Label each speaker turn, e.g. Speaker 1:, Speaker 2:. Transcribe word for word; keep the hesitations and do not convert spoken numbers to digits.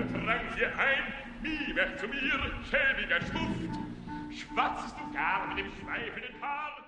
Speaker 1: wer drang hier ein? Mie, wer zu mir, schäbiger Schuft? Schwatzest du gar mit dem schweifenden Paar?